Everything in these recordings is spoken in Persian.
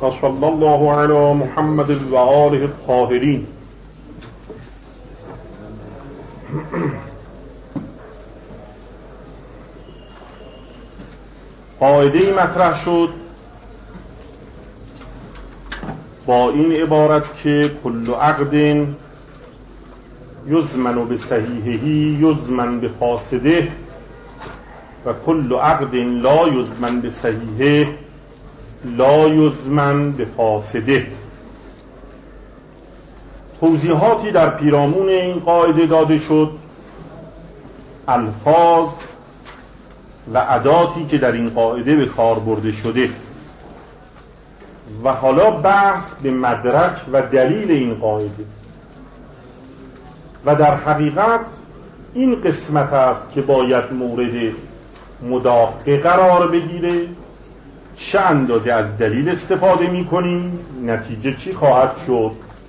و صلی الله علی محمد و آله الطاهرین. قاعده‌ای مطرح شد با این عبارت که کل عقد یضمن بصحیحه یضمن بفاسده و کل عقد لا یضمن بصحیحه لا یضمن بفاسده. توضیحاتی در پیرامون این قاعده داده شد، الفاظ و اداتی که در این قاعده به کار برده شده و حالا بحث به مدرک و دلیل این قاعده. و در حقیقت این قسمت است که باید مورد مداقه قرار بگیره. چه اندازه از دلیل استفاده می کنیم، نتیجه چی خواهد شد.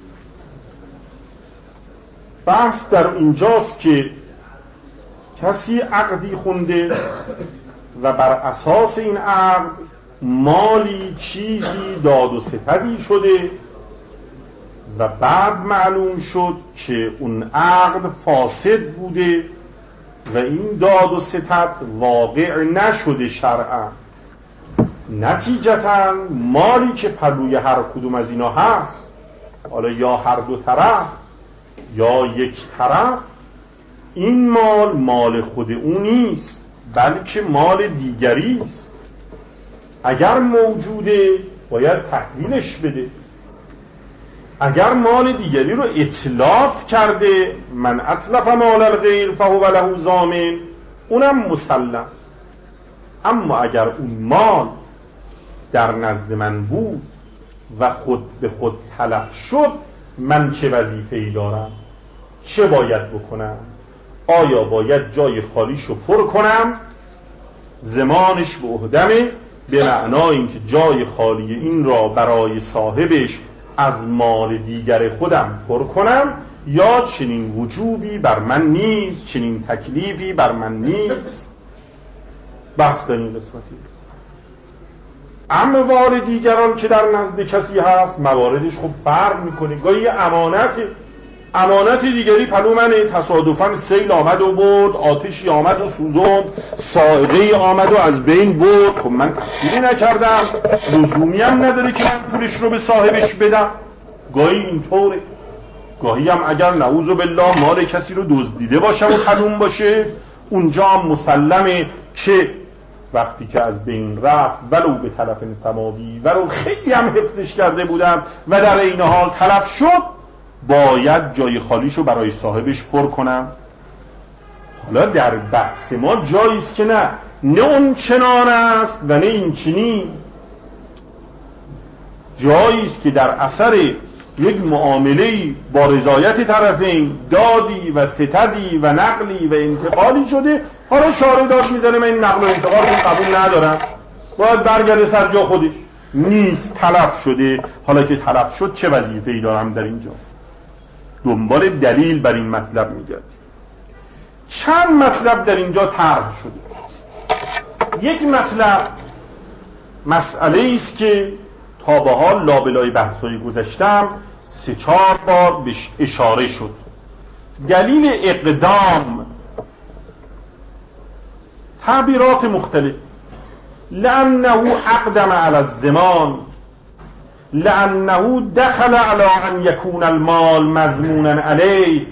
بحث در اینجاست که کسی عقدی خونده و بر اساس این عقد مالی چیزی داد و ستدی شده و بعد معلوم شد که اون عقد فاسد بوده و این داد و ستد واقع نشده شرعاً. نتیجتاً مالی که پلوی هر کدوم از اینا هست، حالا یا هر دو طرف یا یک طرف، این مال خود اون نیست بلکه مال دیگری است. اگر موجوده باید تحویلش بده. اگر مال دیگری رو اتلاف کرده، من اتلف مال الغیر فهو له ضامن، اونم مسلم. اما اگر اون مال در نزد من بود و خود به خود تلف شد، من چه وظیفه‌ای دارم؟ چه باید بکنم؟ آیا باید جای خالیشو پر کنم؟ زمانش به عهدمه، به معنای اینکه جای خالی این را برای صاحبش از مال دیگر خودم پر کنم، یا چنین وجوبی بر من نیست، چنین تکلیفی بر من نیست. بحث در این قسمتی. اموال دیگران که در نزد کسی هست مواردش خب فرق میکنه. گاهی یه امانت دیگری پلو منه، تصادفاً سیل آمد و برد، آتشی آمد و سوزند، صاعقه آمد و از بین برد، خب من تقصیری نکردم، لزومی هم نداره که من پولش رو به صاحبش بدم. گاهی اینطوره. گاهی هم اگر نعوذ بالله مال کسی رو دزدیده باشه و پلوم باشه، اونجا هم مسلمه که وقتی که از بین رفت ولو به طرف سماوی، ولو خیلی هم حفظش کرده بودم و در این حال تلف شد، باید جای خالیشو برای صاحبش پر کنم. حالا در بحث ما جاییست که نه اون چنان است و نه این چنین. جاییست که در اثر یک معامله‌ای با رضایت طرفین دادی و ستدی و نقلی و انتقالی شده، حالا شارع داشت میزنه من این نقل و انتقال رو قبول ندارم، باید برگرده سر جا خودش. نیست، تلف شده. حالا که تلف شد چه وظیفه‌ای دارم در اینجا؟ دنبال دلیل بر این مطلب میگرد. چند مطلب در اینجا طرح شده. یک مطلب مسئله است که تا به حال لابلای بحث‌های گذشتم 3-4 بار بهش اشاره شد. دلیل اقدام، تعبیرات مختلف. لأنه اقدم علی الزمان، لأنه دخل على ان يكون المال مضمونا علیه.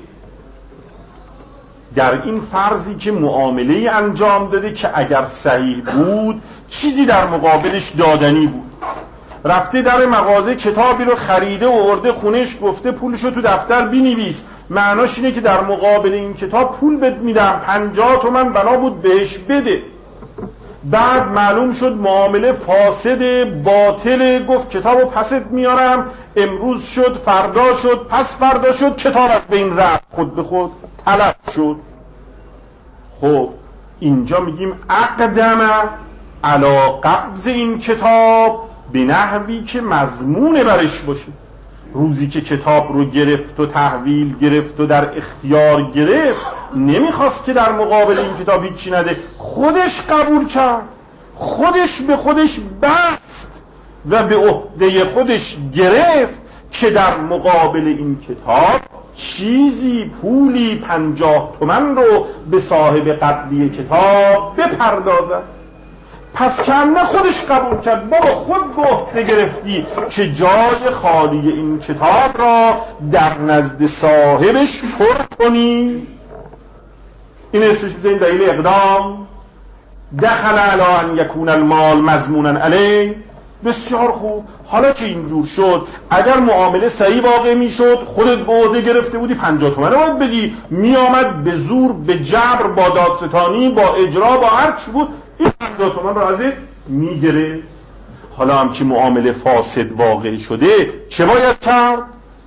در این فرضی که معامله انجام داده که اگر صحیح بود چیزی در مقابلش دادنی بود، رفته در مغازه کتابی رو خریده و آورده خونش، گفته پولشو تو دفتر بنویس، معناش اینه که در مقابل این کتاب پول بد میدم، 50 تومن بنا بود بهش بده. بعد معلوم شد معامله فاسد باطل، گفت کتابو پست میارم، امروز شد، فردا شد، پس فردا شد، کتاب از بین رفت، خود به خود تلف شد. خب اینجا میگیم اقدم علی قبض این کتاب به نحوی که مضمون برش باشه. روزی که کتاب رو گرفت و تحویل گرفت و در اختیار گرفت، نمیخواست که در مقابل این کتاب هیچی نده، خودش قبول کرد، خودش به خودش بست و به عهده خودش گرفت که در مقابل این کتاب چیزی پولی 50 تومن رو به صاحب قبلی کتاب بپردازد. پس کنه خودش قبول کرد، بابا خود به عهده گرفتی که جای خالی این کتاب را در نزد صاحبش پر کنی. این اسمش بزنید دلیل اقدام. دخل علی ان یکون المال مضمونا علیه. بسیار خوب. حالا که اینجور شد، اگر معامله صحیح واقع میشد، خودت به عهده گرفته بودی 50 تومن باید بدی، میآمد به زور، به جبر، با دادستانی، با اجرا، با هر چی بود این 50 تومن رو ازت میگرفت. حالا هم که معامله فاسد واقع شده چه باید کرد؟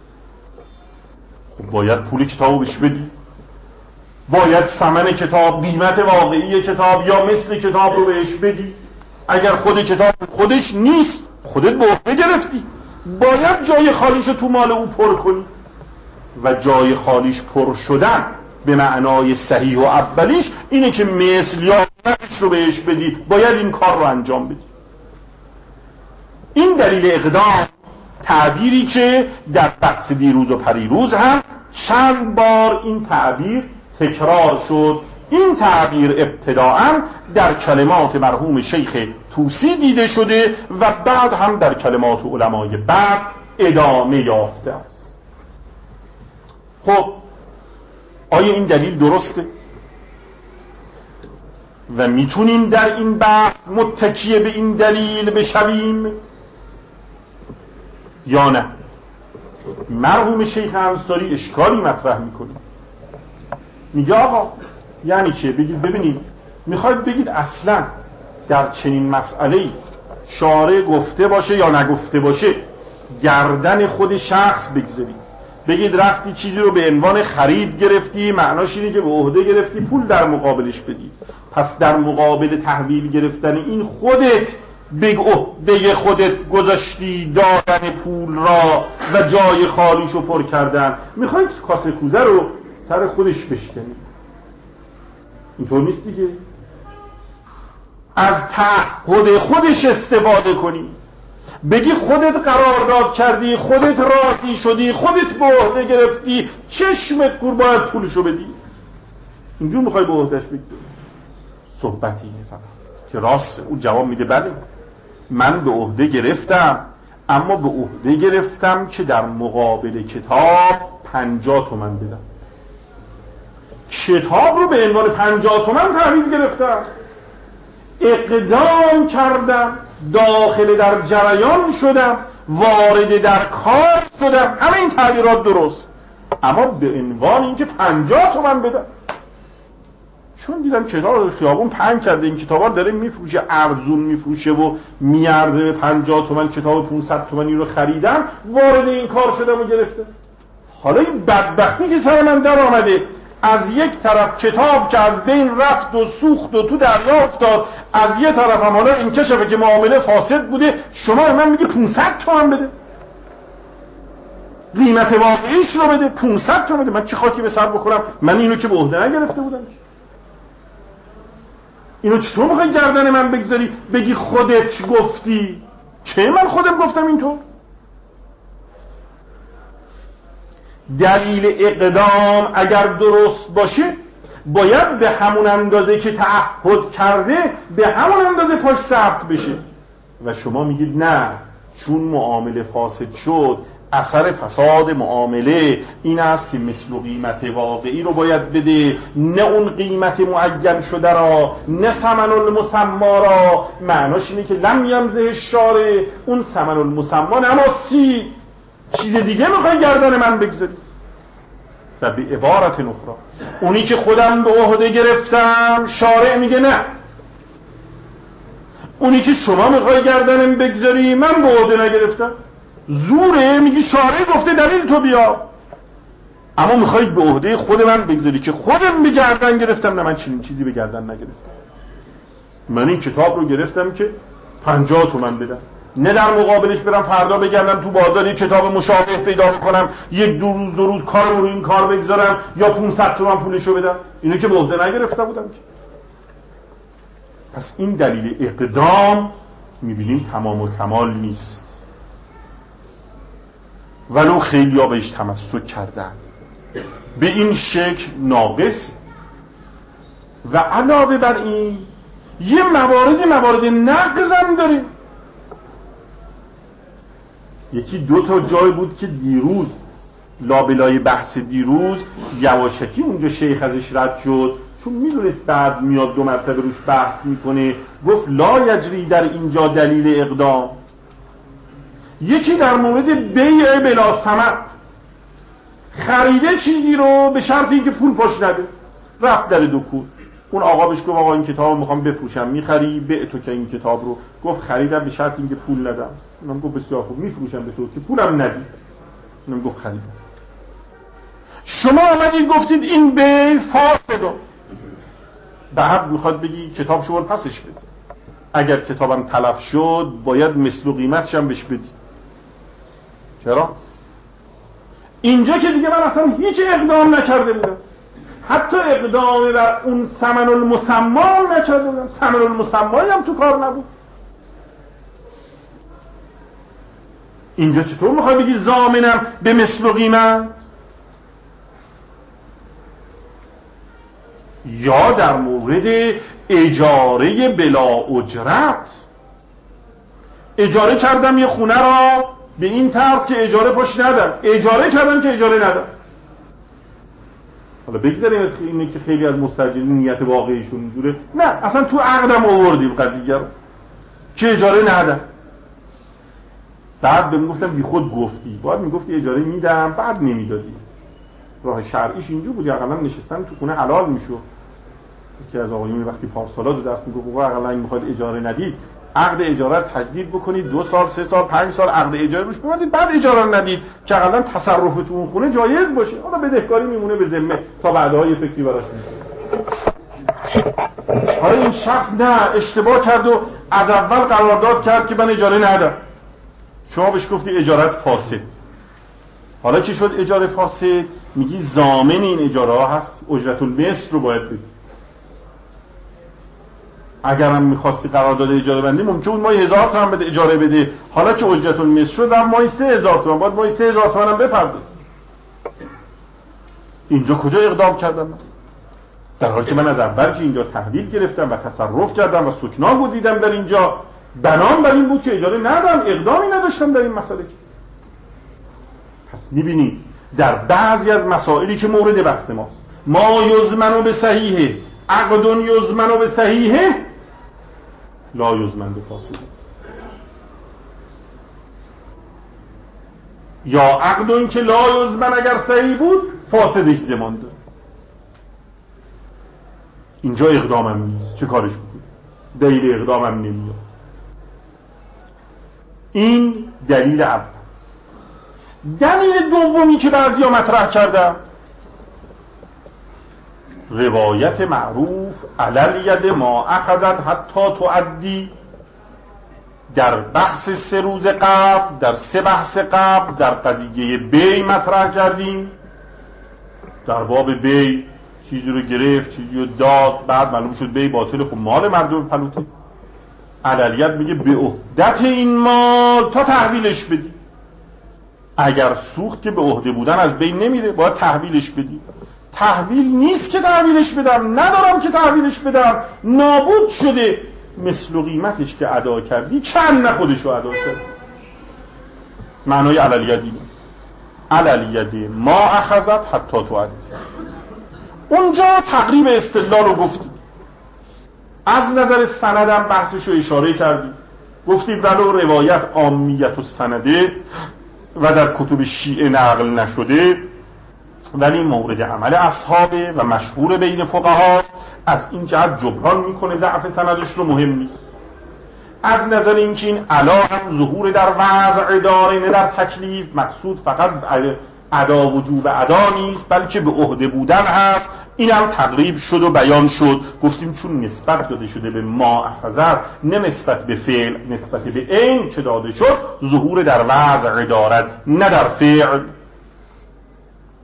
خب باید پول کتابو بهش بدی، باید ثمن کتاب، قیمت واقعی کتاب یا مثل کتاب رو بهش بدی. اگر خود کتاب خودش نیست، خودت به عهده گرفتی، باید جای خالیش رو تو مال او پر کنی. و جای خالیش پر شدن به معنای صحیح و اولیش اینه که مثل یا قیمتش رو بهش بدی، باید این کار رو انجام بدی. این دلیل اقدام، تعبیری که در بحث دیروز و پریروز هم چند بار این تعبیر تکرار شد. این تعبیر ابتداعاً در کلمات مرحوم شیخ طوسی دیده شده و بعد هم در کلمات علمای بعد ادامه یافته است. خب آیا این دلیل درسته؟ و میتونیم در این بحث متکی به این دلیل بشویم یا نه؟ مرحوم شیخ انصاری اشکالی مطرح میکنه، میگه آقا یعنی چه؟ بگید ببینید، میخواید بگید اصلا در چنین مسئله‌ای شارع گفته باشه یا نگفته باشه گردن خود شخص بگذارید، بگید رفتی چیزی رو به عنوان خرید گرفتی، معناش اینه که به عهده گرفتی پول در مقابلش بدی، پس در مقابل تحویل گرفتن این خودت به عهده خودت گذاشتی دادن پول را و جای خالیشو پر کردن. میخواید کاسه کوزه رو سر خودش بشکنی، اینطور نیست دیگه. از تعهد خودش استفاده کنی، بگی خودت قرارداد کردی، خودت راضی شدی، خودت به عهده گرفتی، چشمت کور باید پولشو بدی. اینجور میخوای به عهدهش بگی. صحبتی فقط که راست. اون جواب میده بله من به عهده گرفتم، اما به عهده گرفتم که در مقابل کتاب 50 تومن بدم. کتاب رو به عنوان 50 تومن تحویل گرفتم، اقدام کردم، داخل در جریان شدم، وارد در کار شدم، همه این تعبیرات درست، اما به عنوان اینکه 50 تومن بدم. چون دیدم کتاب خیابون پهن کرده، این کتابا داره میفروشه، ارزون میفروشه و میارزه به 50 تومن، کتاب 500 تومانی رو خریدم، وارد این کار شدم و گرفتم. حالا این بدبختی که سر من در آمده، از یک طرف کتاب که از بین رفت و سوخت و تو دریا افتاد، از یک طرف هم حالا این کشفه که معامله فاسد بوده، شما من میگی 500 تومن بده، قیمت واقعیش رو بده، 500 تومن بده. من چه خاکی به سر بکنم؟ من اینو که به عهده نگرفته بودم. اینو چطور میخوای گردن من بگذاری بگی خودت گفتی؟ چه من خودم گفتم اینطور؟ دلیل اقدام اگر درست باشه باید به همون اندازه که تعهد کرده به همون اندازه پاش ثبت بشه. و شما میگید نه، چون معامله فاسد شد، اثر فساد معامله این است که مثل قیمت واقعی رو باید بده، نه اون قیمت معین شده را، نه ثمن المسمى را. معناش اینه که لم یمزه الشارع، اون ثمن المسمى نماسی، چیز دیگه میخوای گردن من بگذاری. و به عبارت اخرى اونی که خودم به عهده گرفتم شارع میگه نه، اونی که شما میخوای گردنم بگذاری من به عهده نگرفتم، زوره، میگی شارع گفته دلیل تو بیا، اما میخواید به عهده خود من بگذاری که خودم به گردن گرفتم. نه، من چنین چیزی به گردن نگرفتم. من این کتاب رو گرفتم که 50 تومن بدم، نه در مقابلش برم فردا بگردم تو بازار یک کتاب مشابه پیدا بکنم، یک دو روز کارم رو این کار بگذارم یا 500 تومن پولشو بدم. اینو که به عهده نگرفته بودم که. پس این دلیل اقدام میبینیم تمام و کمال نیست، ولو خیلی ها بهش تمسک کردن، به این شکل ناقص. و علاوه بر این یه موارد نقض هم داره. یکی دو تا جای بود که دیروز لابلای بحث دیروز یواشکی اونجا شیخ ازش رد شد، چون میدونست بعد میاد 2 مرتبه روش بحث میکنه، گفت لا یجری در اینجا دلیل اقدام. یکی در مورد بیع بلا ثمن، خریده چیزی رو به شرط اینکه پول پاش نده، رفت در دکون، اون آقا بهش گفت آقا این کتاب رو میخوام بفروشم، میخری؟ به تو که این کتاب رو. گفت خریدم به شرط اینکه پول ندم. اونم گفت بسیار خوب، میفروشم به تو که پولم ندی. اونم گفت خریدم. شما آمدید گفتید این بیع فاسده، بعد میخواد بگی کتاب شما رو پسش بده، اگر کتابم تلف شد باید مثل و قیمتش هم بهش بدی. چرا؟ اینجا که دیگه من اصلا هیچ اقدام نکرده بودم، حتی اقدام بر اون ثمن المسمی نکرده بودم، ثمن المسمی هم تو کار نبود. اینجا چطور میخوای بگی ضامنم به مثل و قیمت؟ یا در مورد اجاره بلا اجرت، اجاره کردم یه خونه را به این طرز که اجاره پاش ندم، اجاره کردم که اجاره ندم. حالا بگذاریم از اینه که خیلی از مستاجرین نیت واقعیشون اینجوره، نه اصلا تو عقدم آوردیم قضیه رو که اجاره ندم. بعد بهم گفتم بی خود گفتی، باید میگفتی اجاره میدم، بعد نمیدادی. راه شرعیش اینجور بود، اقلا نشستن تو خونه حلال میشد. یکی از آقایون وقتی پارسالا رو دست میگفت اقلا این میخواد اجاره ندید، عقد اجاره رو تجدید بکنید 2 سال 3 سال 5 سال عقد اجاره روش ببندید، بعد اجاره رو ندید که اقلا تصرف تو اون خونه جایز باشه. حالا بدهکاری میمونه به ذمه تا بعدها یه فکری براش میکنه. حالا این شخص نه، اشتباه کرد و از اول قرارداد کرد که من اجاره ندم. شما بهش گفتی اجارت فاسد. حالا چی شد اجاره فاسد؟ میگی ضامن این اجاره ها هست، اجرت المثل رو باید بدی. اگرم میخواستی قرارداد اجاره بندی ممکن بود ماهی 1000 تومان بده اجاره بده، حالا که اجرت المثل شد هم ماهی 3000 تومان، باید ماهی 3000 تومان هم بپرداز. اینجا کجا اقدام کردم من؟ در حالی که من از اول که اینجا تحویل گرفتم و تصرف کردم و سکنا گزیدم در اینجا، بنام بر این بود که اجاره ندم، اقدامی نداشتم در این مسئله. پس میبینید در بعضی از مسائلی که مورد بحث ماست، ما یضمن به صحیحه، عقد یضمن به صحیحه لا یضمن به فاسده، یا عقد که لا یضمن اگر صحیح بود فاسد زمان داره. اینجا اقدامم نیست، چه کارش بکنم؟ دلیل اقدامم نمیاد. این دلیل اول. دلیل دومی که بعضیا مطرح کردن، روایت معروف علل ید ما اخذت حتی تعدی. در بحث 3 روز قبل، در 3 بحث قبل در قضیه بیع مطرح کردیم. در باب بیع چیزی رو گرفت، چیزی رو داد، بعد معلوم شد بیع باطل، خب مال مردم پلوته. علل ید میگه به عهدت این مال تا تحویلش بدی. اگر سوخت که به عهده بودن از بین نمیره، باید تحویلش بدی. تحویل نیست که تحویلش بدم، ندارم که تحویلش بدم، نابود شده. مثل و قیمتش که ادا کردی چند نخودشو ادا کرد. معنای علل ید اینه، علل ید ما اخذت حتی تعدی. اونجا تقریب استدلال رو گفتیم، از نظر سندم بحثش رو اشاره کردیم، گفتیم ولو روایت عامیت و سنده و در کتب شیعه نقل نشده، ولی مورد عمل اصحابه و مشهور بین فقها، از این جهت جبران میکنه ضعف سندش رو، مهم نیست. از نظر اینکه این علا هم ظهور در وضع داره نه در تکلیف، مقصود فقط ادا وجوب ادا نیست بلکه به عهده بودن هست، این هم تقریب شد و بیان شد. گفتیم چون نسبت داده شده به ما اخذت، نه نسبت به فعل، نسبت به عین که داده شد ظهور در وضع دارد نه در فعل.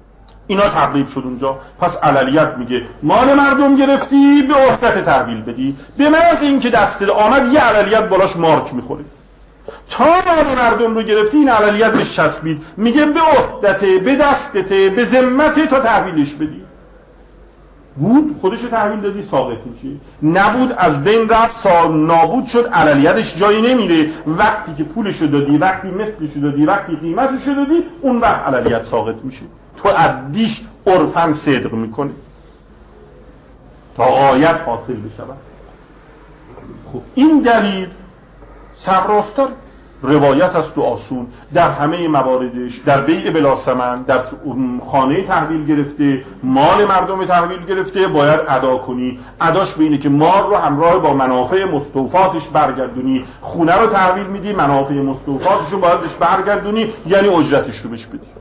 اینا تقریب شد اونجا. پس عللیت میگه مال مردم گرفتی به عهدت تحویل بدی، به محض اینکه دست آمد یه عللیت بالاش مارک میخوره. تا مال مردم رو گرفتی این عللیت بهش چسبید، میگه به عهدته، به دستته، به ذمته تا تحویلش بدی. بود خودشو تحویل دادی ساقط میشه، نبود از بین رفت نابود شد، عللیتش جایی نمیره. وقتی که پولشو دادی، وقتی مثلشو دادی، وقتی قیمتشو دادی، اون وقت عللیت ساقط میشه. تو عدیش عرفاً صدق میکنه تا آیت حاصل بشه. خب این دلیل سرراستر روایت است و آسون در همه مواردش. در بیع بلا ثمن، در خانه تحویل گرفته، مال مردم تحویل گرفته، باید ادا کنی. اداش به اینه که مال رو همراه با منافع مستوفاتش برگردونی. خونه رو تحویل میدی، منافع مستوفاتش رو باید بهش برگردونی، یعنی اجرتش رو بهش بدی.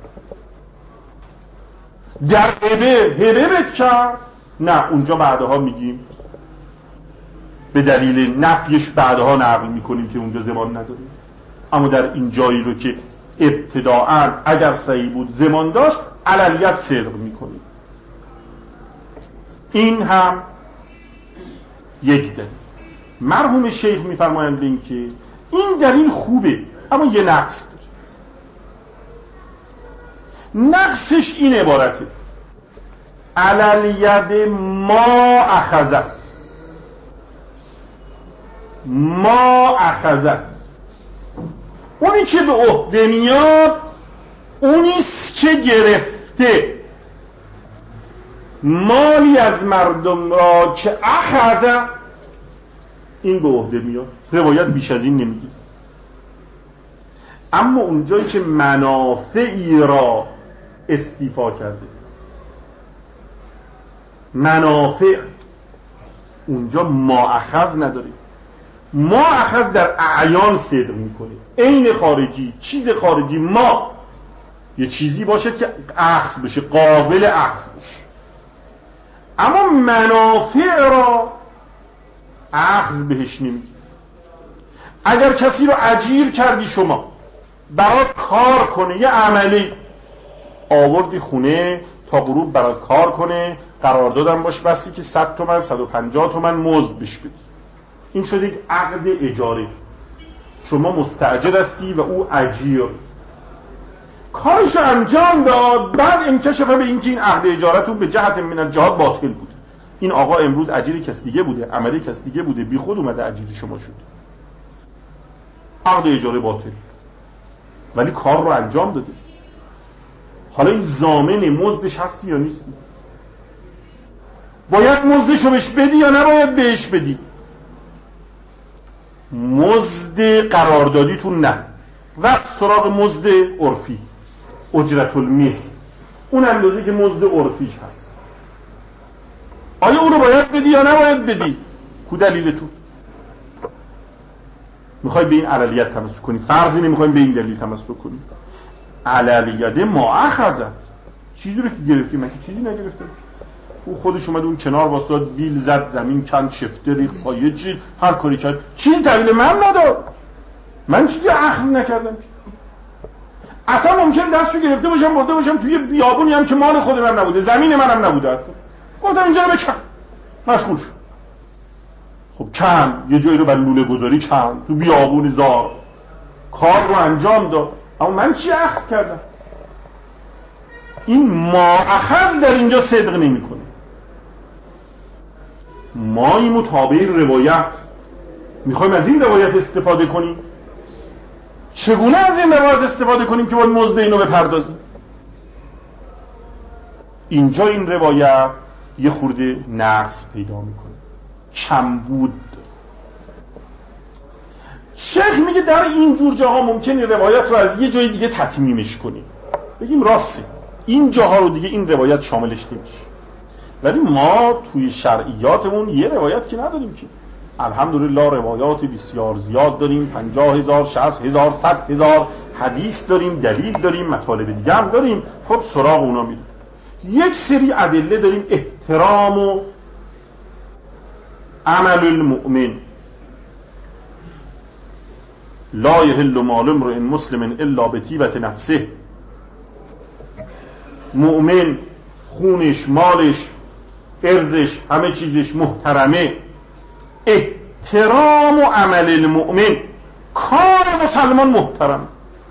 در هبه بد کرد، نه اونجا بعدها میگیم به دلیل نفیش بعدها نقل میکنیم که اونجا زمان نداریم. اما در این جایی رو که ابتداعاً اگر صحیح بود زمان داشت، عللیت صدق میکنیم. این هم یک دلیل. مرحوم شیخ میفرمایند این که این دلیل خوبه اما یه نقص داره. نقصش این عبارته: علالید ما اخذت. اونی که به عهده میاد اونیست که گرفته. مالی از مردم را که اخذ، این به عهده میاد. روایت بیش از این نمیگه. اما اونجایی که منافعی را استیفا کرده، منافع، اونجا ما اخذ نداره. ما اخذ در اعیان صدق میکنه، عین خارجی، چیز خارجی. ما یه چیزی باشه که اخذ بشه، قابل اخذ بشه. اما منافع را اخذ بهش نمیگه. اگر کسی رو اجیر کردی، شما برات کار کنه، یه عملی آوردی خونه تا غروب برات کار کنه، قراردادم باش بستی که 100 تومن 150 تومن مزد بهش بدی، این شده یک عقد اجاره. شما مستاجر هستی و او اجیر. کارش انجام داد، بعد انکشف به اینکه این عقد اجارتون به جهت من الجهات باطل بود. این آقا امروز اجیر کس دیگه بوده، عملی کس دیگه بوده، بی خود اومده اجیر شما شد. عقد اجاره باطل، ولی کار رو انجام داده. حالا این ضامن مزدش هستی یا نیستی؟ باید مزدش رو بهش بدی یا نباید بهش بدی؟ مزد قراردادیتون نه، وقت سراغ مزد عرفی، اجرت المثل، اون اندازه که مزد عرفیش هست. آیا اونو باید بدی یا نباید بدی؟ کو دلیلتون؟ میخوای به این علالیت تمسک کنی، فرضی نمیخوایم به این دلیل تمسک کنی. علالیت ما اخذت، چیزی رو که گرفتی، من که چیزی نگرفتم. او خودش اومد اون کنار واساد، بیل زد، زمین کند، شفته ریخت، پایه چید، هر کاری کرد، چیزی تحویل من نداد. من چیزی اخذ نکردم. اصلا ممکنه دستشو گرفته باشم برده باشم توی بیابونی هم که مال خود من نبوده، زمین منم نبوده، گفتم اینجا رو بکن، مشغول شد. خب چند یه جایی رو بر لوله گذاری، چند تو بیابون زار کار رو انجام داد، اما من چی اخذ کردم؟ این ما اخذ در اینجا صدق نمی کنه. ما این مطابق روایت میخوایم از این روایت استفاده کنیم. چگونه از این روایت استفاده کنیم که باید مزد اینو بپردازیم؟ اینجا این روایت یه خورده نقص پیدا میکنه، کمبود. شیخ میگه در این جور جاها ممکنه روایت رو از یه جای دیگه تتمیمش کنیم، بگیم راسته این جاها رو دیگه این روایت شاملش نمیشه. ولی ما توی شرعیاتمون یه روایت که نداریم که، الحمدلله روایات بسیار زیاد داریم، 50,000 60,000 100,000 حدیث داریم، دلیل داریم، مطالب دیگه هم داریم. خب سراغ اونا میریم. یک سری ادله داریم: احترام و عمل المؤمن، لا یحل مال امرئ مسلم الا بطیبة نفسه. مؤمن خونش، مالش، ارزش، همه چیزش محترمه. احترام و عمل المؤمن، کار مسلمان محترم،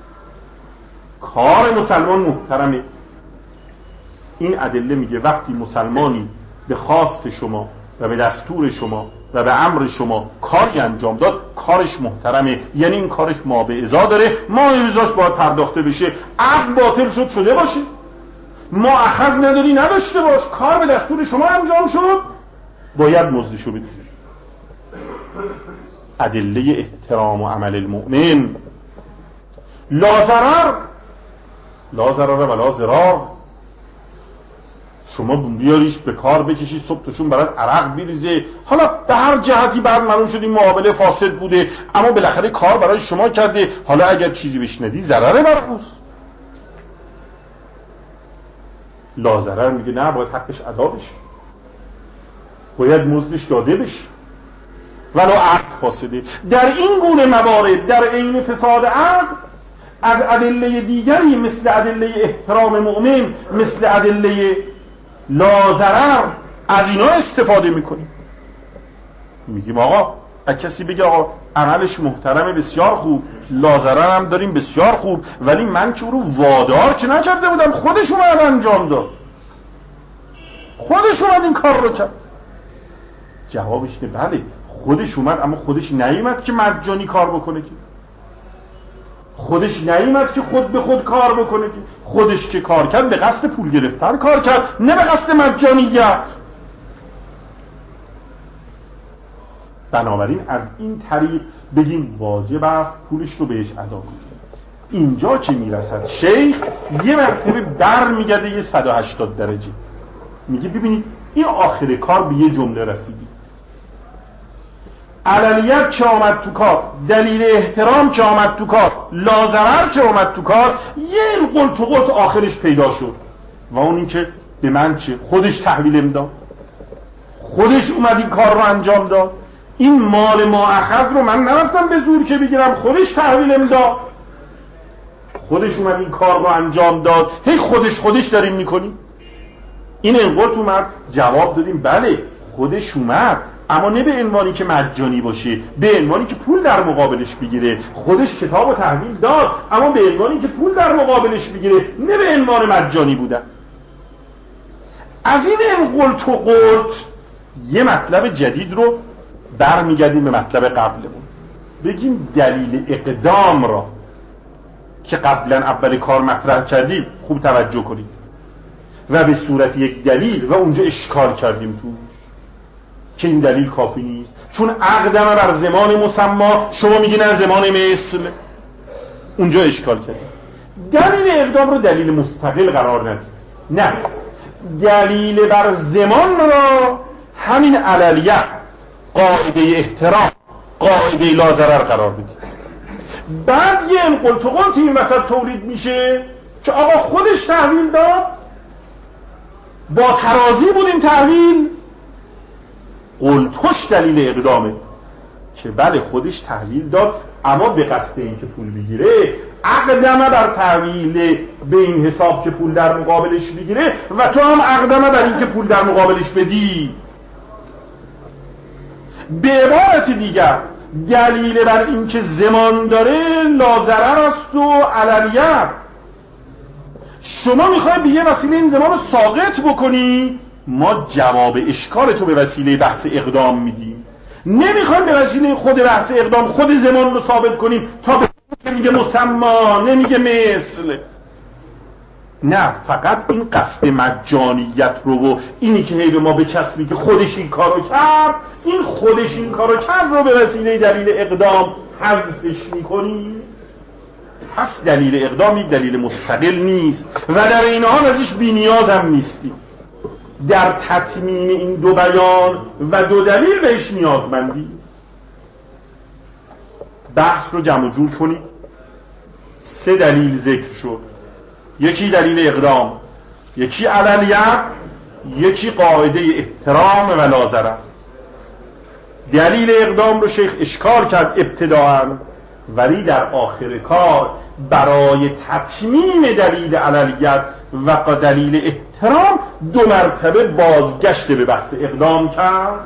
کار مسلمان محترمه. این ادله میگه وقتی مسلمانی به خواست شما و به دستور شما و به امر شما کاری انجام داد، کارش محترمه، یعنی این کارش ما به ازا داره، ما به ازاش باید پرداخته بشه. عقد باطل شد شده باشه، ما اخذ نداری نداشته باش، کار به دستور شما انجام شد، باید مزدشو بدی. ادله احترام و عمل المؤمن. لا ضرر، لا ضرر و لا ضرار. شما بیاریش به کار بکشی، صبح تاشون برات عرق بریزه، حالا به هر جهتی بعد معلوم شد این معامله فاسد بوده، اما بالاخره کار برای شما کرده، حالا اگر چیزی بهش ندی ضرره برات. لا ضرر میگه نه، باید حقش ادا بشه، باید مزدش داده بشه ولو عقد فاسده. در این گونه موارد در عین فساد عقد از ادله دیگری مثل ادله احترام مؤمن، مثل ادله لا ضرر، از اینا استفاده میکنیم. میگیم آقا اگه کسی بگه آقا عملش محترمه بسیار خوب، لا ضرر هم داریم بسیار خوب، ولی من که او رو وادار که نکرده بودم، خودش اومد انجام داد، خودش اومد این کار رو کرد. جوابش نه بله خودش اومد، اما خودش نیومد که مجانی کار بکنه، که خودش نیومد که خود به خود کار بکنه، که خودش که کار کرد به قصد پول گرفتن کار کرد، نه به قصد مجانیت. بنابراین از این طریق بگیم واجب است پولش رو بهش ادا کنیم. اینجا که میرسد شیخ یه مرتبه بر میگرده یه 180 درجه، میگه ببینید این آخر کار به یه جمله رسیدی، عللیت که آمد تو کار، دلیل احترام که آمد تو کار، لا ضرر که آمد تو کار، یه قلت و قلت آخرش پیدا شد و اون این که به من چه، خودش تحویلم داد، خودش اومد این کار رو انجام داد، این مال ما اخذ رو من نرفتم به زور که بگیرم، خودش تحویلم داد، خودش اومد این کار رو انجام داد، هی خودش داریم میکنیم. این انقلت اومد، جواب دادیم بله خودش اومد، اما نه به عنوانی که مجانی باشه، به عنوانی که پول در مقابلش بگیره. خودش کتاب رو تحویل داد، اما به عنوانی که پول در مقابلش بگیره، نه به عنوان مجانی بودن. از این انقلت و قلت یه مطلب جدید رو برمیگردیم به مطلب قبلمون، بگیم دلیل اقدام را که قبلا اول کار مطرح کردیم خوب توجه کنید و به صورت یک دلیل و اونجا اشکال کردیم توش که این دلیل کافی نیست، چون عقدم بر زمان مسما، شما میگی نه زمان مثل، اونجا اشکال کردیم. دلیل اقدام رو دلیل مستقل قرار ندید، نه دلیل بر زمان را همین عللیت، قاعده احترام، قاعده لا ضرر قرار بدید. بعد یه انقلت و قلت این وسط تولید میشه که آقا خودش تحویل داد، با ترازی بود این تحویل، قلتش دلیل اقدامه که بله خودش تحویل داد، اما به قصد این که پول بگیره، عقدمه بر تحویل به این حساب که پول در مقابلش بگیره و تو هم عقدمه بر این که پول در مقابلش بدی. به عبارت دیگر دلیل بر این که زمان داره لا ضرر است و عللیت. شما میخوای به یه وسیله این زمان رو ساقط بکنی، ما جواب اشکال تو به وسیله بحث اقدام میدیم، نمیخوایم به وسیله خود بحث اقدام خود زمان رو ثابت کنیم تا به میگه مسما نمیگه مثل. نه فقط این قصد مجانیت رو و اینی که هی به ما بچسبی که خودش این کارو کرد، این خودش این کارو کرد رو به وسیله دلیل اقدام حذفش میکنیم. پس دلیل اقدام یک دلیل مستقل نیست و در این حال ازش بی نیاز هم نیستیم. در تتمیم این دو بیان و دو دلیل بهش نیازمندیم. بحث رو جمع جور کنید. 3 دلیل ذکر شد، یکی دلیل اقدام، یکی عللیت، یکی قاعده احترام و لا ضرر. دلیل اقدام رو شیخ اشکال کرد ابتداءً، ولی در آخر کار برای تتمیم دلیل عللیت و دلیل ترامپ 2 مرتبه بازگشت به بحث اقدام کرد.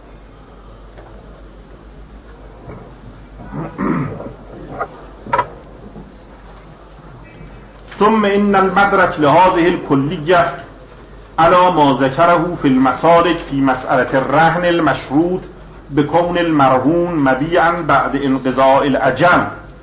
ثم ان المدرك لهذه الكلية على ما ذكره في المسالك في مسألة الرهن المشروط بكون المرهون مبيعا بعد انقضاء الاجل.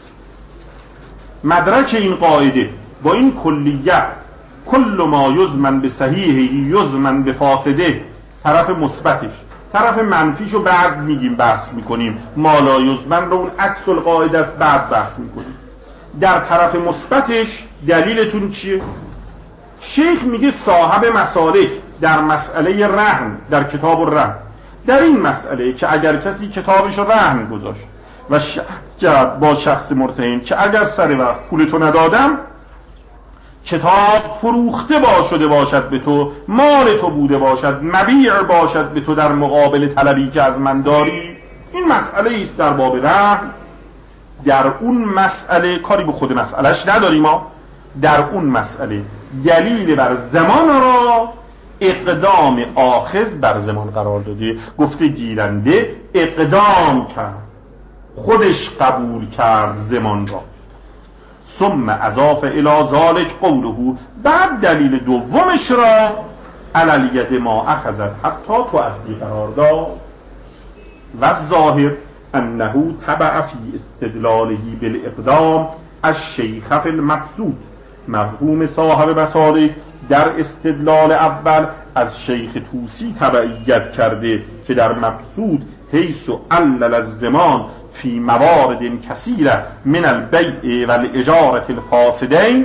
مدرک این قاعده با این کلیت کل ما یضمن به صحیحه یضمن به فاسده، طرف مثبتش، طرف منفیشو بعد میگیم بحث میکنیم، ما لا یضمن رو اون عکس القاعده است بعد بحث میکنیم. در طرف مثبتش دلیلتون چیه؟ شیخ میگه صاحب مسالک در مسئله رهن در کتاب الرهن، در این مسئله که اگر کسی کتابش رهن گذاشت و شهد با شخص مرتهن که اگر سر وقت پولتو ندادم کتاب فروخته شده باشد به تو، مال تو بوده باشد، مبیع باشد به تو در مقابل طلبی که از من داری، این مسئله است در باب رهن. در اون مسئله کاری به خود مسئلهش نداریم ما، در اون مسئله دلیل بر زمان را اقدام آخذ بر زمان قرار داده، گفته گیرنده اقدام کرد، خودش قبول کرد زمان را. ثم اضاف الی ذلک قوله، بعد دلیل دومش را علی الید ما اخذت حتی تؤدی قرار داد. و الظاهر انه تبع فی استدلاله بالاقدام الشیخ فی المقصود، مفهوم صاحب مسالک در استدلال اول از شیخ طوسی تبعیت کرده که در مقصود حیث علل الزمان فی موارد کثیره من البیع و الاجاره الفاسدین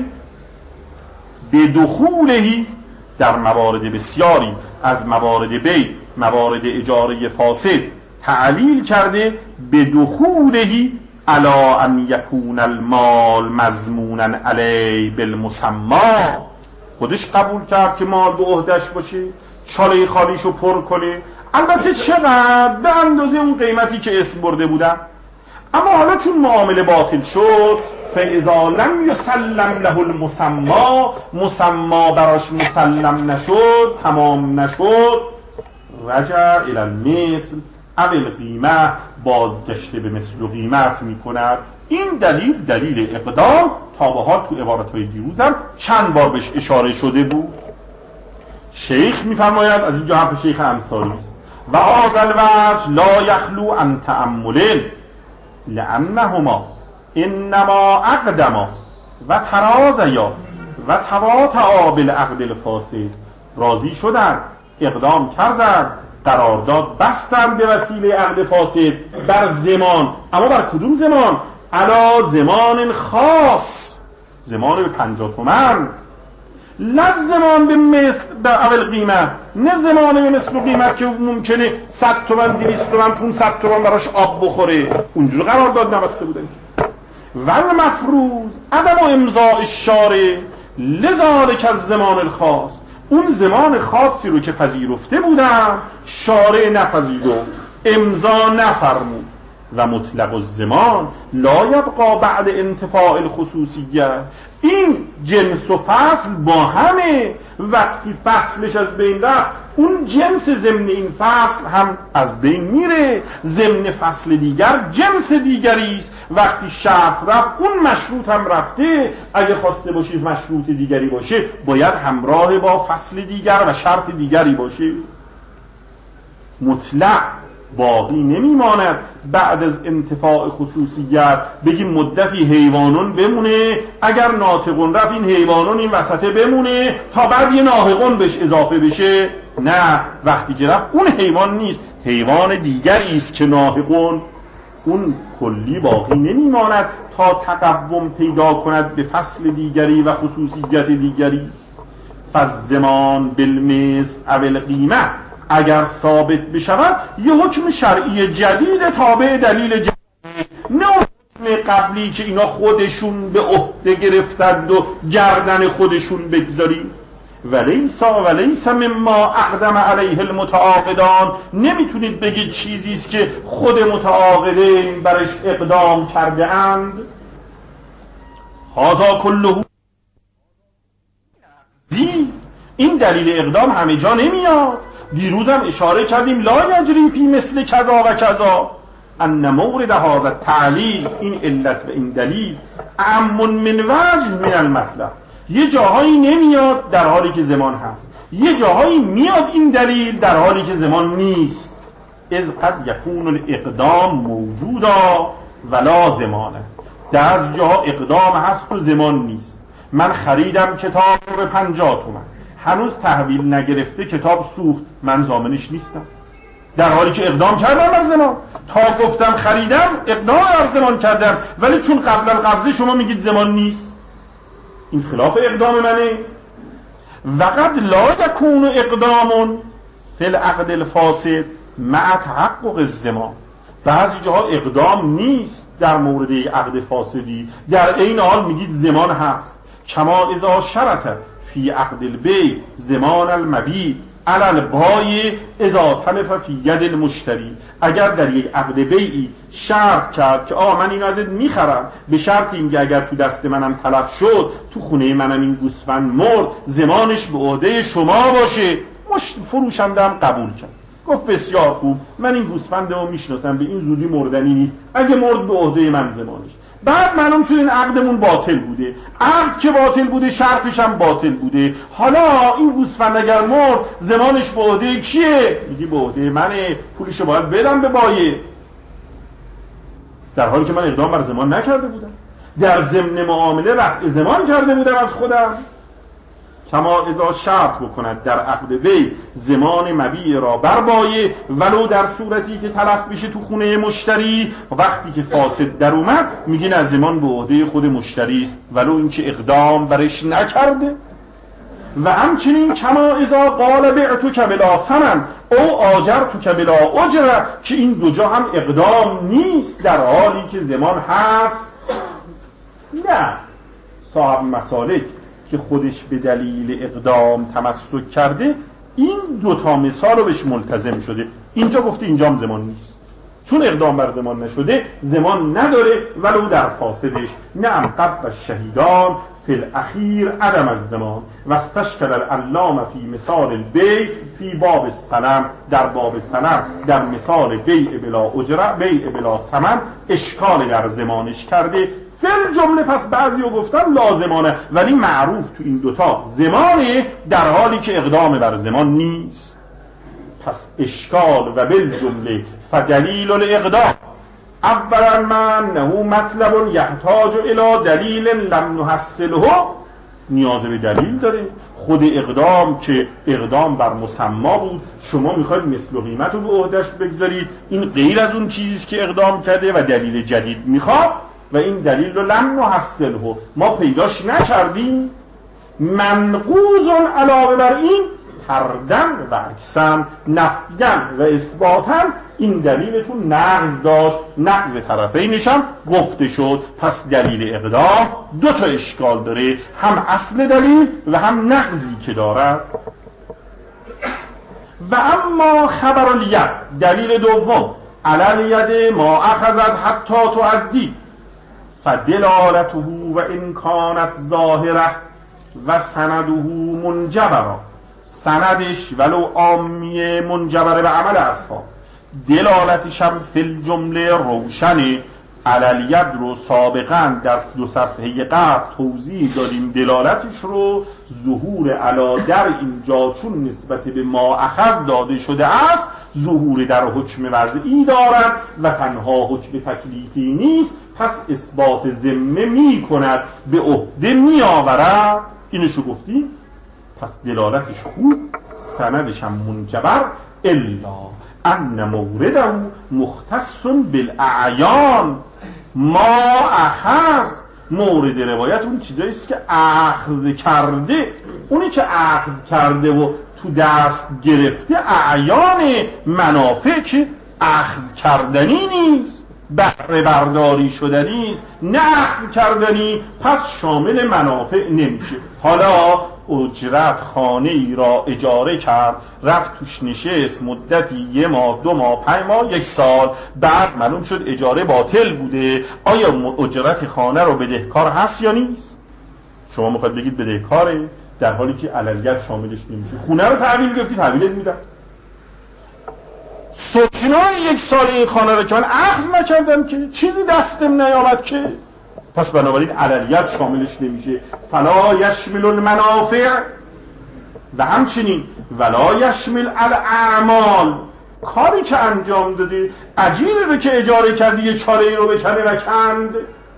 بدخوله، در موارد بسیاری از موارد بیع، موارد اجاره فاسد تعلیل کرده بدخوله علی ان یکون المال مضمونا علی بالمسمى، خودش قبول کرد که مال به عهده‌اش باشه، چاله خالیشو پر کنه، البته چقدر؟ به اندازه اون قیمتی که اسم برده بودن. اما حالا چون معامله باطل شد، فاذا لم یسلم له المسمى، مسمى براش مسلم نشد، تمام نشد، رجع الی المثل او القیمه، بازگشته به مثل و قیمت میکند. این دلیل اقدام تا به حال تو عبارت‌های دیروزم چند بار بهش اشاره شده بود. شیخ میفرماید، از اینجا حرف شیخ انصاری است، و هذا الوجه لا یخلو عن تأمل لانهما انما اقدما و ترازیا و تواطعا بالعقد الفاسد، راضی شدن، اقدام کردن، قرارداد بستن به وسیله عقد فاسد بر زمان، اما بر کدوم زمان؟ علا زمان خاص، زمان به 50 تومن، نه زمان به مثل به اول قیمت، نه زمان به مثل قیمت که ممکنه 100 تومن 200 تومن 500 تومن براش آب بخوره، اونجور قرارداد نبسته بودن. ول مفروض عدم امضاء الشارع لذالک از زمان الخاص، اون زمان خاصی رو که پذیرفته بودن شارع نپذیرفت، امضا نفرمود. و مطلق الزمان لا یبقا بعد انتفاع الخصوصیه، این جنس و فصل با همه، وقتی فصلش از بین رفت اون جنس ضمن این فصل هم از بین میره، ضمن فصل دیگر جنس دیگری است، وقتی شرط رفت اون مشروط هم رفته، اگه خواسته باشی مشروط دیگری باشه باید همراه با فصل دیگر و شرط دیگری باشه. مطلق باقی نمیماند بعد از انتفاع خصوصیت، بگیم مدتی حیوانون بمونه، اگر ناطقون رفت این حیوانون این وسطه بمونه تا بعد یه ناطقون بهش اضافه بشه، نه، وقتی که رفت اون حیوان نیست، حیوان دیگری است که ناطقون، اون کلی باقی نمیماند تا تقوم پیدا کند به فصل دیگری و خصوصیت دیگری. فالزمان بالمثل او القیمه اگر ثابت بشود یه حکم شرعی جدید تابع دلیل جدید، نه حکم قبلی که اینا خودشون به عهده گرفتند و گردن خودشون بگذاری. ولیس مما اقدم علیه المتعاقدان، نمیتونید بگید چیزی است که خود متعاقدین برش اقدام کرده اند. هذا كله این این دلیل اقدام همه جا نمیاد. دیروزم اشاره کردیم لا یجری فی مثل کذا و کذا ان مورد هذا التعلیل، این علت و این دلیل عام من وجه من المطلب. یه جاهایی نمیاد در حالی که زمان هست، یه جاهایی میاد این دلیل در حالی که زمان نیست. اذ قد یکون الاقدام موجودا ولا زمانه. در جاها اقدام هست و زمان نیست. من خریدم کتاب رو به 50 تومن، هنوز تحویل نگرفته کتاب سوخت، من ضامنش نیستم، در حالی که اقدام کردم بر زمان. تا گفتم خریدم اقدام بر زمان کردم، ولی چون قبل القبضه شما میگید زمان نیست، این خلاف اقدام منه. وقد لا یکون اقدام فی العقد الفاسد مع تحقق الزمان. بعضی جاها اقدام نیست در مورد عقد فاسدی، در این حال میگید زمان هست. کما اذا شرط فی عقد البیع زمان المبیع علی البای اذا تلف فی ید المشتری. اگر در یک عقد بیعی شرط کرد که من اینو ازت میخرم به شرط اینکه اگر تو دست منم تلف شد، تو خونه منم این گوسفند مرد، زمانش به عهده شما باشه. فروشندم قبول کرد، گفت بسیار خوب، من این گوسفندمو میشناسم، به این زودی مردنی نیست، اگه مرد به عهده من زمانش. بعد معلوم شد این عقدمون باطل بوده، عقد که باطل بوده شرطش هم باطل بوده. حالا این گوسفند اگر مرد زمانش به عهده کیه؟ میگی به عهده منه، پولشو باید بدم به بایه، در حالی که من اقدام بر زمان نکرده بودم، در ضمن معامله رفع زمان کرده بودم از خودم. کما اذا شرط بکند در عقد بیع زمان مبیع را بر بایع ولو در صورتی که تلف بشه تو خونه مشتری، وقتی که فاسد در اومد میگین از زمان به عهده خود مشتری است ولو اینکه اقدام برش نکرده. و همچنین کما اذا قال بعتک بلا ثمن او آجرتک بلا اجره، که این دو جا هم اقدام نیست در حالی که زمان هست. نه، صاحب مسالک که خودش به دلیل اقدام تمسک کرده این دوتا مثال رو بهش ملتزم شده، اینجا گفته اینجام زمان نیست، چون اقدام بر زمان نشده زمان نداره ولو در فاسدش. نعم قد الشهیدان فی الاخیر عدم الزمان و استشکل العلامه فی مثال البیع فی باب السلم، در باب السلم در مثال بیع بلا اجره بیع بلا ثمن اشکال در زمانش کرده. فل جمله پس بعضیو گفتن لازمانه، ولی معروف تو این دوتا زمانه در حالی که اقدام بر زمان نیست. پس اشکال و بل جمله فدلیل الاقدام اولا من نهو مطلب یحتاج الى دلیل لم نحصله، نیاز به دلیل داره. خود اقدام که اقدام بر مسما بود، شما میخواید مثل و قیمت رو به عهده‌اش بگذارید، این غیر از اون چیزی که اقدام کرده و دلیل جدید میخواد و این دلیل رو لم نحصله ما پیداش نکردیم. منقوض علاوه بر این تردن و اکسن نفیان و اثباتن، این دلیلتون نقض داشت، نقض طرفینش هم گفته شد. پس دلیل اقدام دو تا اشکال داره، هم اصل دلیل و هم نقضی که دارد. و اما خبر الید، دلیل دوم علی الید ما اخذت حتی تعدی فدلالته و ان کانت ظاهره و سنده منجبرا، سندش ولو عامیه منجبر به عمل اصحاب، دلالتش هم فی الجمله روشنه. علالید رو سابقا در 2 صفحه قبل توضیح دادیم، دلالتش رو ظهور علا در اینجا چون نسبت به ما اخذ داده شده است ظهور در حکم وضعی دارد و تنها حکم تکلیفی نیست، پس اثبات ذمه می کند، به عهده می آورد. اینشو گفتیم. پس دلالتش خوب، سندش هم منجبر، الا ان مورده مختص بالاعیان ما اخذ. مورد روایت اون چیزایی است که اخذ کرده، اونی که اخذ کرده و تو دست گرفته اعیان منافع که اخذ کردنی نیست، بهره برداری شدنی است، نه اخذ کردنی، پس شامل منافع نمیشه. حالا اجرت خانه ای را اجاره کرد، رفت توش نشست مدتی 1 ماه 2 ماه 5 ماه 1 سال، بعد معلوم شد اجاره باطل بوده. آیا اجرت خانه رو بدهکار هست یا نیست؟ شما میخواید بگید بدهکاره، در حالی که علیت شاملش نمیشه. خونه رو تحویل گرفتی، تحویلت میدن. سکنای یک سال این خانه رو که من اخذ نکردم که چیزی دستم نیامد که، پس بنابراین علیت شاملش نمیشه. فلا یشمل المنافع و همچنین ولا یشمل الاعمال، کاری که انجام دادی، اجیری رو که اجاره کردی یه چاله رو بکنه و کند،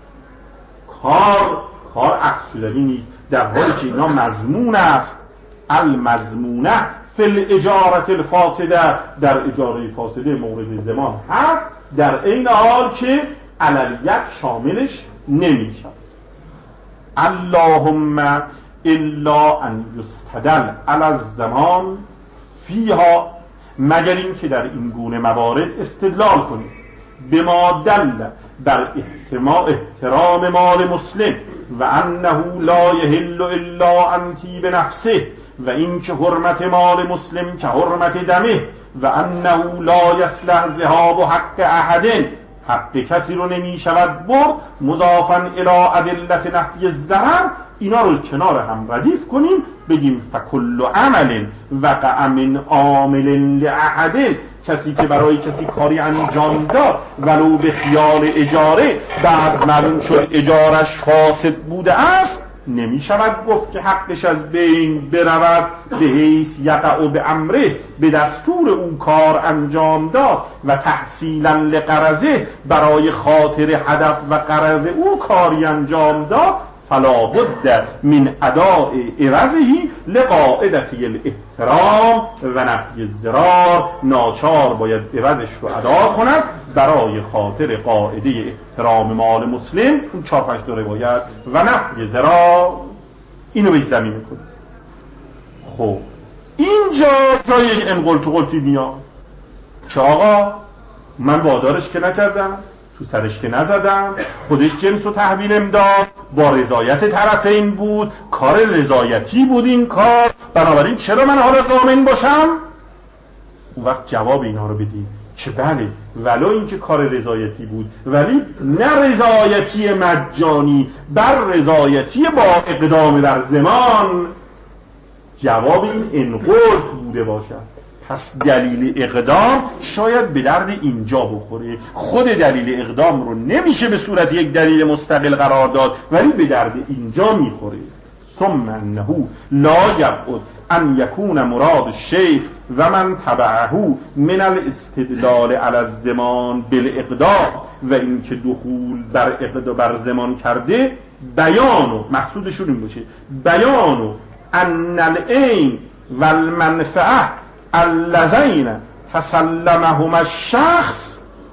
کار عکس شدنی نیست، در حالی که اینا مضمون است. المضمونه فی الاجاره الفاسده، در اجاره فاسده مورد زمان هست، در این حال که علیت شاملش نمیشه. اللهم الا ان یستدل علی الزمان فیها، مگر این که در این گونه موارد استدلال کنید به ما دل بر احترام مال مسلم و انه لا یحل الا عن طیب نفسه، و این که حرمت مال مسلم که حرمت دمه، و انه لا یصلح ذهاب حق احد، حق کسی رو نمی شود برد، مضافا الی ادلت نفی الضرر. اینا رو کنار هم ردیف کنیم، بگیم فکل عمل وقع من عامل لاحد، کسی که برای کسی کاری انجام داد ولو به خیال اجاره، بعد معلوم شد اجارش فاسد بوده است، نمی شود گفت که حقش از بین برود، به حیث یقع به امره، به دستور او کار انجام داد و تحصیلا لغرضه، برای خاطر هدف و غرض او کاری انجام داد، فلا بد من اداء عوضه لقاعدة الاحترام و نفی الضرار، ناچار باید عوضش رو ادا کند برای خاطر قاعده احترام مال مسلم، اون 4-5 روایت، و نفی ضرار. اینو به زمین میکنه. خب اینجا جای انقل تو قلتی میاد که آقا من وادارش که نکردم، تو سرش که نزدم، خودش جنس و تحویلم داد، با رضایت طرفین بود، کار رضایتی بود این کار، بنابراین چرا من حالا ضامن باشم؟ اون وقت جواب اینا رو بدیم که بله، ولو اینکه کار رضایتی بود، ولی نه رضایتی مجانی، بر رضایتی با اقدام بر زمان. جواب این انقلت بوده باشد. پس دلیل اقدام شاید به درد اینجا بخوره. خود دلیل اقدام رو نمیشه به صورت یک دلیل مستقل قرار داد، ولی به درد اینجا میخوره. ثم انه لا یبعد ان یکون مراد الشیخ و من تبعه من الاستدلال علی الزمان بالاقدام، و این که دخول بر زمان کرده، بیانو مقصودشون این باشه، بیانو ان العین و المنفعه اللذین تسلمهما الشخص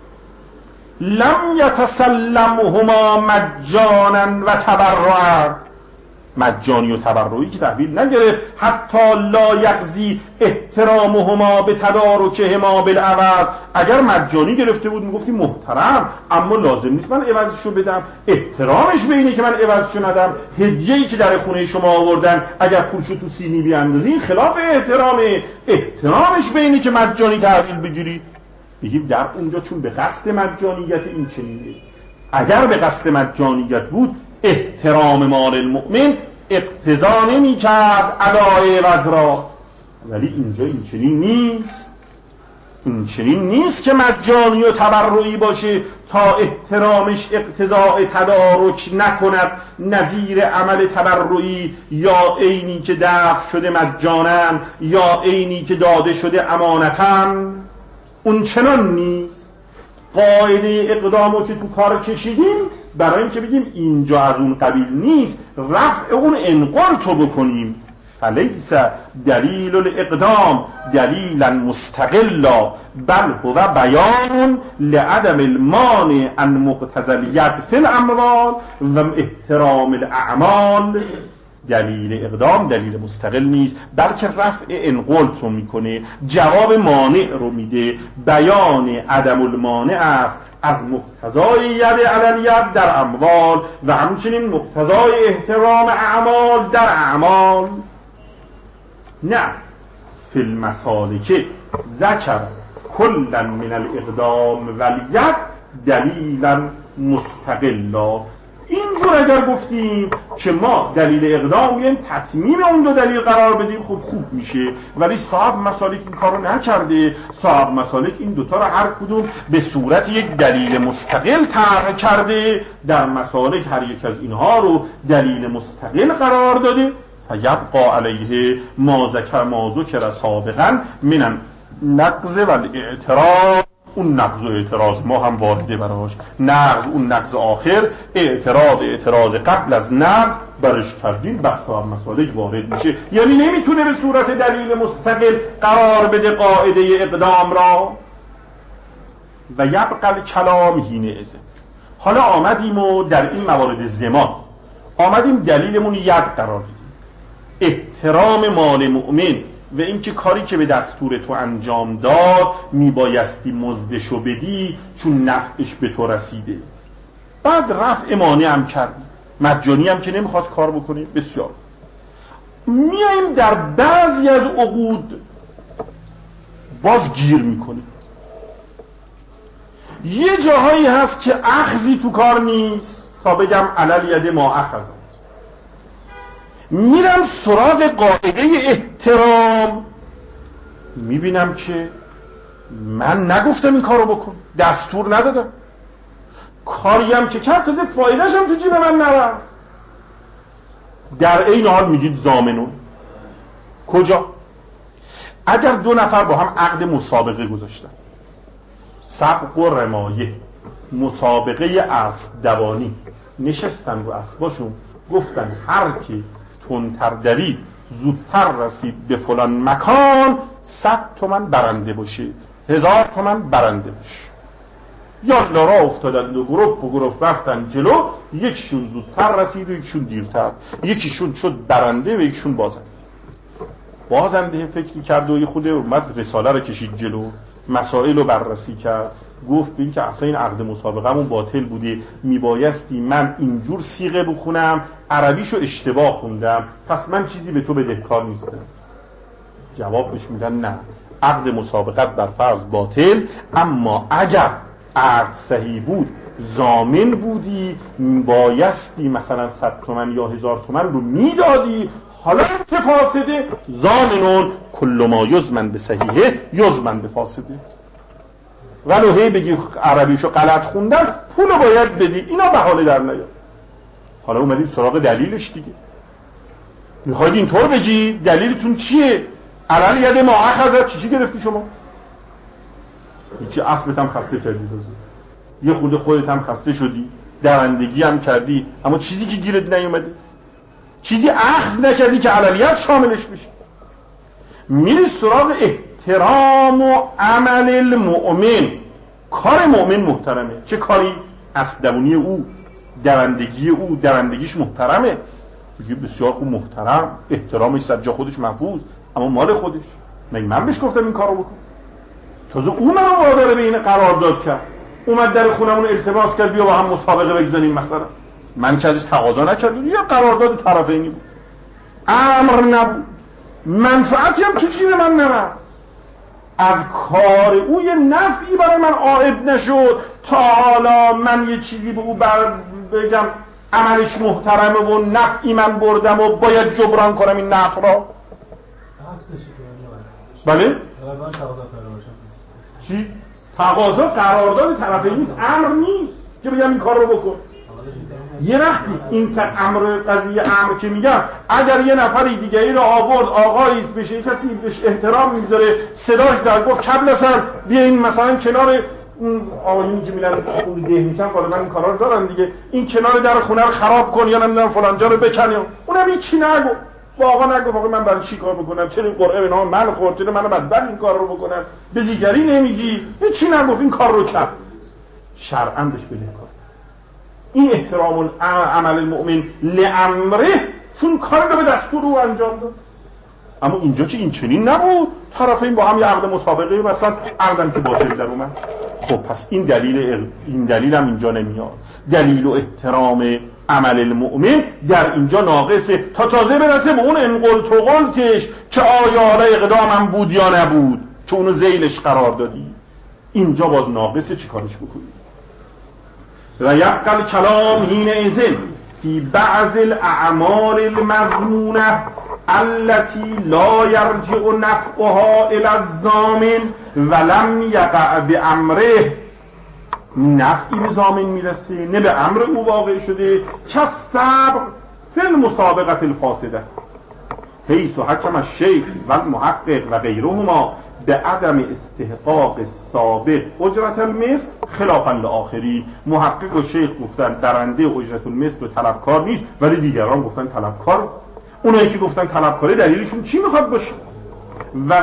لم یتسلمهما مجانا و تبرعا، مجانی و تبرعی که تحویل نگرفت، حتی لا یقضی احترامهما به تدارکهما بالعوض. اگر مجانی گرفته بود میگفتی محترم، اما لازم نیست من عوضشو بدم، احترامش به اینه که من عوضشو ندم. هدیه‌ای که در خونه شما آوردن اگر پولشو تو سینی بیاندازی خلاف احترامه، احترامش به اینه که مجانی تحویل بگیری. بگیم در اونجا چون به قصد مجانیت این چنینه، اگر به قصد مجانیت بود احترام مال المؤمن اقتضا نمی کرد ادای عوض را، ولی اینجا این چنین نیست. این چنین نیست که مجانی و تبرعی باشه تا احترامش اقتضاء تدارک نکند نظیر عمل تبرعی، یا عینی که دفع شده مجانا، یا عینی که داده شده امانتا. اون چنان نیست. قاعده اقدامو که تو کار کشیدیم برای اینکه بگیم اینجا از اون قبیل نیست، رفع اون انقلتو بکنیم. فلیس دلیل الاقدام دلیلا مستقلا بل هو بیان لعدم المانع عن مقتضى الید فی الاموال و احترام الاعمال. دلیل اقدام دلیل مستقل نیست، بلکه رفع انقلت رو میکنه، جواب مانع رو میده. بیان عدم المانع است از مقتضای ید علی الید در اموال و همچنین مقتضای احترام اعمال در اعمال. نه فی المسالک ذکر کلا من الاقدام و الید دلیلا مستقلا. اینجور اگر گفتیم که ما دلیل اقدام بیایم تتمیم اون دو دلیل قرار بدیم خب خوب میشه، ولی صاحب مسالک این کارو نکرده. صاحب مسالک این دوتا رو هر کدوم به صورت یک دلیل مستقل طرح کرده، در مسالک هر یک از اینها رو دلیل مستقل قرار داده. فیبقى علیه ما ذکر سابقا من النقض و الاعتراض. اون نقض و اعتراض ما هم وارده براش، نقض اون نقض آخر، اعتراض قبل از نقض برش کردیم، بحث و مسالک وارد میشه. یعنی نمیتونه به صورت دلیل مستقل قرار بده قاعده اقدام را. و یبقى کلام حینئذ. حالا آمدیم و در این موارد زمان آمدیم دلیلمون ید قرار دیدیم، احترام مال مؤمن و اینکه کاری که به دستور تو انجام داد میبایستی مزدشو بدی چون نفعش به تو رسیده. بعد رفع مانع هم کردی، مجانی هم که نمیخواست کار بکنی. بسیار میاییم در بعضی از عقود باز گیر میکنیم. یه جاهایی هست که اخذی تو کار نیست تا بگم علل ید ما اخذت. میرم سراغ قاعده احترام، میبینم که من نگفتم این کارو بکن، دستور ندادم، کاریم که کرد تازه فایدهش هم تو جیب من نرفت. در این حال میگید ضامنون. کجا؟ اگر دو نفر با هم عقد مسابقه گذاشتن، سبق و رمایه، مسابقه اسب دوانی، نشستن رو اسباشون گفتن هر کی تندتر دوید زودتر رسید به فلان مکان 100 تومن برنده باشه، 1000 تومن برنده باشه. یا را افتادن و گروپ رفتن جلو، یکیشون زودتر رسید و یکیشون دیرتر، یکیشون شد برنده و یکیشون بازنده فکری کرد و یه خوده اومد رساله رو کشید جلو، مسائل رو بررسی کرد، گفت ببین که اصلا این عقد مسابقه‌مون باطل بوده، میبایستی من اینجور صیغه بخونم، عربیشو اشتباه خوندم، پس من چیزی به تو بدهکار نیستم. جواب بهش میدن نه، عقد مسابقت بر فرض باطل، اما اگر عقد صحیح بود ضامن بودی، بایستی مثلا 100 تومن یا 1000 تومن رو میدادی. حالا که فاسده، ضامنون کل ما یضمن به صحیحه یضمن به فاسده. ولو هی بگی عربیشو غلط خوندن پولو باید بدی، اینا بهانه در نیار. حالا اومدیم سراغ دلیلش دیگه. میخواید اینطور بگی دلیلتون چیه؟ علل ید ما اخذت. چی گرفتی شما؟ هیچی، اسبت هم خسته کردی، یه خود خودت هم خسته شدی، درندگی هم کردی، اما چیزی که گیرت نیومده، چیزی اخذ نکردی که عللیت شاملش بشه. میری سراغ احترام و عمل المؤمن. کار مؤمن محترمه. چه کاری؟ اسب دوانی او، درندگی او، درندگیش محترمه. میگه بسیار خوب، محترم، احترامش سر جا خودش محفوظ، اما مال خودش. من بهش گفتم این کارو بکن؟ تازه اون منو وادار به این قرارداد کرد، اومد در خونمون التماس کرد بیا با هم مسابقه بگذاریم مثلا. من که ازش تقاضا نکردم، یا قرارداد طرفینی بود، امر نبود، منفعتی هم تو جیب من نرفت، از کار او یه نفعی برای من عائد نشد تا حالا من یه چیزی به او بگم عملش محترمه و نفعی من بردم و باید جبران کنم این نفع را. بله؟ چی؟ تقاضا قرارداد طرفین نیست، امر نیست که بگم این کار رو بکن. یه وقتی این که امر قضیه امر که میگم، اگر یه نفری دیگری رو آورد، آقایی بشه، کسی بهش احترام میذاره، صداش زد گفت کبل اصلا بیا این مثلا کنار آقایونی که میرن خونه ده میشن، غالبا این کارا رو دارن دیگه، این کنار در خونه رو خراب کن یا نمیدونم فلان جا رو بکن، اونم هیچی نگو. با آقا نگو آقا من برای چی کار بکنم، چرا این قرعه به نام من خورد، چرا منو بدبخت این کار رو بکنم، به دیگری نمیگی، هیچی نگو، این کار رو کرد، شرعاً بهش بده کار. این احترام عمل المؤمن لامره، چون کار رو به دستور او انجام داد. اما اینجا که این چنین نبود، طرفین با هم یه عقد مسابقه مثلا عقدم که باطل در اومد. خب پس این دلیل هم اینجا نمیاد. دلیل و احترام عمل المؤمن در اینجا ناقصه تا تازه برسه به اون انقلت و قلتش که آیا حالا اقدامم بود یا نبود، چون اونو ذیلش قرار دادی. اینجا باز ناقصه، چی کارش بکنی؟ و یبقى الکلام حینئذ فی بعض الاعمال المضمونه التي لا يرجع نفعها الى الضامن ولم یقع بامره، نفعی به ضامن میرسه نه به امر او واقع شده، چه صبر فی المسابقه الفاسده حیث حکم الشیخ و المحقق و غیرهما به عدم استحقاق سابق اجرت المثل خلافا لآخری. محقق و شیخ گفتن درنده اجرت المثل و طلبکار نیست، ولی دیگران گفتن طلبکار. اونایی که گفتن طلبکاره دلیلشون چی میخواد باشه؟ و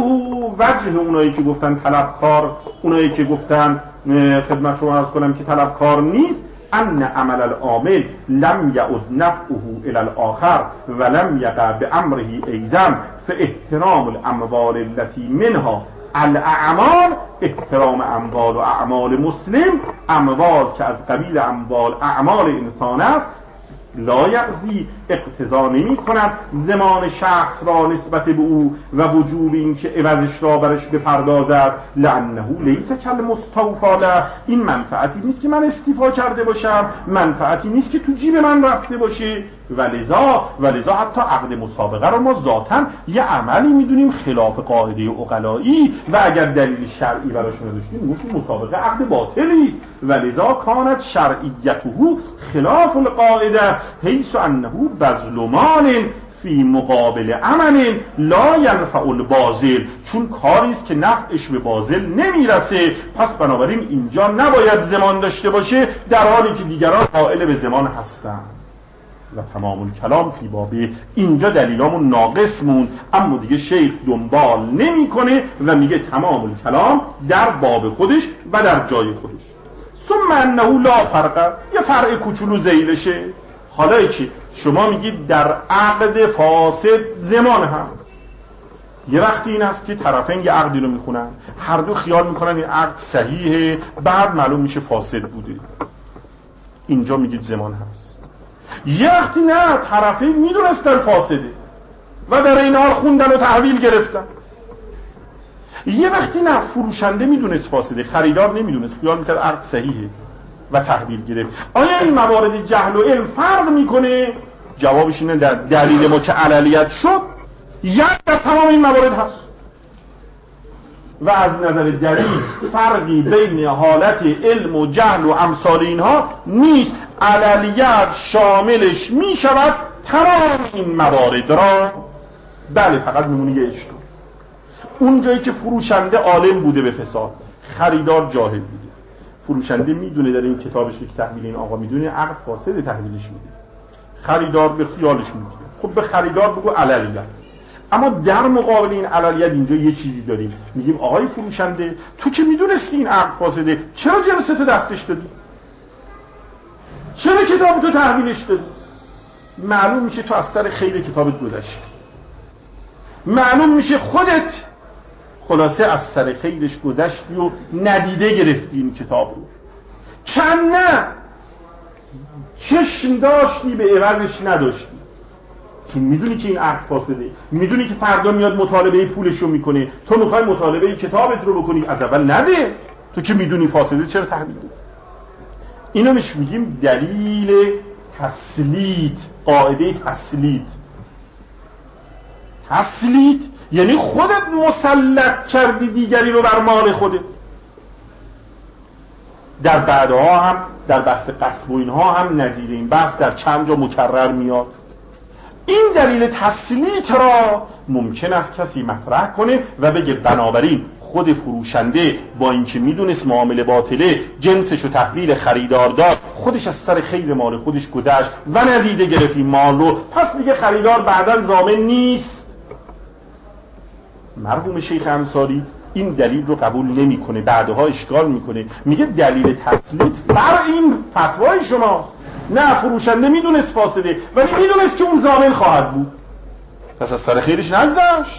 وجه اونایی که گفتن طلبکار، اونایی که گفتن خدمت شما عرض کنم که طلبکار نیست، ان عمل العامل لم یعد نفعه الى الاخر ولم یقع بامره ایضا، فاحترام الاموال التي منها الاعمال، احترام اموال و اعمال مسلم، اموال که از قبیل اموال اعمال انسان است، لا یقضی اقتضا نمی کند زمان شخص را نسبت به او و وجوب این که عوضش را برش بپردازد، لانه لیس کالمستوفی له، این منفعتی نیست که من استیفا کرده باشم، منفعتی نیست که تو جیب من رفته باشه. ولذا حتی عقد مسابقه رو ما ذاتاً یه عملی میدونیم خلاف قاعده عقلایی و اگر دلیل شرعی براش نداشتیم میگیم مسابقه عقد باطلی است. ولذا کانت شرعیته خلاف القاعده حیث انه بذل مال فی مقابل عمل لا ینفع الباذل، چون کاری است که نفعش به باذل نمیرسه، پس بنابراین اینجا نباید ضمان داشته باشه، در حالی که دیگران قائل به ضمان هستند. و تمام الکلام فی بابه، اینجا دلیلامون ناقص مون، اما دیگه شیخ دنبال نمیکنه و میگه تمام الکلام در باب خودش و در جای خودش. ثم انه لا فرق، یه فرق کوچولو ذیلشه. حالا که شما میگید در عقد فاسد ضمان هست، یه وقتی این است که طرفین یه عقدی رو میخونن، هر دو خیال میکنن این عقد صحیحه، بعد معلوم میشه فاسد بوده، اینجا میگید ضمان هست. یه وقتی نه، طرفین میدونستن فاسده و در این حال خوندن و تحویل گرفتن. یه وقتی نه، فروشنده میدونست فاسده، خریدار نمیدونست، خیال میکرد عقد صحیحه و تحویل گرفت. آیا این موارد جهل و علم فرق میکنه؟ جوابش اینه در دلیل ما که عللیت شد یک در تمام این موارد هست و از نظر دلیل فرقی بین حالت علم و جهل و امثال اینها نیست. عللیت شاملش میشود تمام این موارد را. بله، فقط میمونه یه اشکال، اون جایی که فروشنده عالم بوده به فساد، خریدار جاهل بوده. فروشنده میدونه در این کتابش که تحویل این آقا میدونه عقد فاسد تحویلش میده، خریدار به خیالش میگیره. خب به خریدار بگو عللیت، اما در مقابل این عللیت اینجا یه چیزی داریم، میگیم آقای فروشنده تو که میدونستی این عقد فاسده، چرا جنستو دستش دادی؟ چرا کتابتو تحویلش دادی؟ معلوم میشه تو از سر خیر کتابت گذشتی، معلوم میشه خودت خلاصه از سر خیرش گذشتی و ندیده گرفتی این کتاب رو. چند نه چشم داشتی به عوضش نداشتی، چون میدونی که این عقد فاسده، میدونی که فردا میاد مطالبه پولش رو میکنه، تو میخوای مطالبه کتابت رو بکنی، از اول نده. تو که میدونی فاسده چرا تحویل دادی؟ اینو میگیم دلیل تسلیط، قاعده تسلیط. تسلیط یعنی خودت مسلط کردی دیگری رو بر مال خودت. در بعدها هم در بحث قصب و اینها هم نظیر این بحث در چند جا مکرر میاد. این دلیل تسلیط را ممکن است کسی مطرح کنه و بگه بنابراین خود فروشنده با اینکه میدونست معامله باطله، جنسشو تحویل خریدار داد، خودش از سر خیر مال خودش گذشت و ندیده گرفت این مال رو، پس دیگه خریدار بعداً ضامن نیست. مرحوم شیخ انصاری این دلیل رو قبول نمیکنه، بعدها اشکال میکنه، میگه دلیل تسلیط فرع این فتوای شماست. نه، فروشنده میدونست فاسده ولی میدونست که اون ضامن خواهد بود، پس از سر خیرش نگذشت.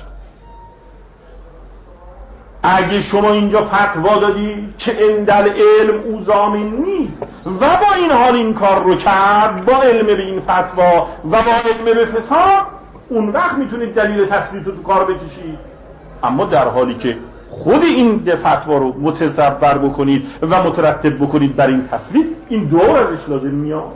اگه شما اینجا فتوا دادی که عندل علم او ضامن نیست و با این حال این کار رو کرد، با علم به این فتوا و با علم به فساد، اون وقت میتونید دلیل تسلیط رو تو کار بکشید. اما در حالی که خود این فتوا رو متصور بکنید و مترتب بکنید بر این تسلیم، این دور ازش لازم میاد.